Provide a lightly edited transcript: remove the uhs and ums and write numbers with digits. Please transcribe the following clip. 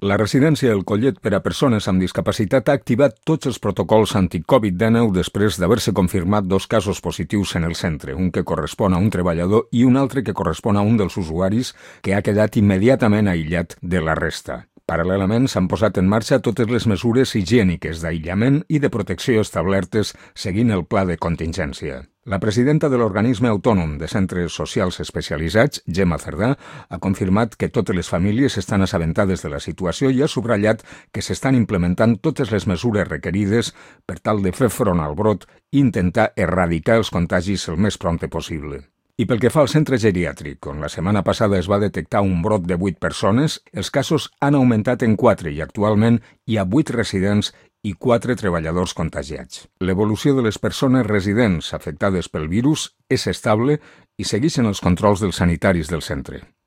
La residència El Collet per a persones amb discapacitat ha activat tots els protocols anti-Covid-19 després d'haver-se confirmat 2 casos positius en el centre, un que correspon a un treballador i un altre que correspon a un dels usuaris que ha quedat immediatament aïllat de la resta. Paral·lelament, s'han posat en marxa totes les mesures higièniques d'aïllament i de protecció establertes seguint el pla de contingència. La presidenta de l'Organisme Autònom de Centres Socials Especialitzats, Gemma Cerdà, ha confirmat que totes les famílies estan assabentades de la situació i ha subratllat que s'estan implementant totes les mesures requerides per tal de fer front al brot i intentar erradicar els contagis el més prompte possible. I pel que fa al centre geriàtric, on la setmana passada es va detectar un brot de 8 persones, els casos han augmentat en 4 i actualment hi ha 8 residents i 4 treballadors contagiats. L'evolució de les persones residents afectades pel virus és estable i segueixen els controls dels sanitaris del centre.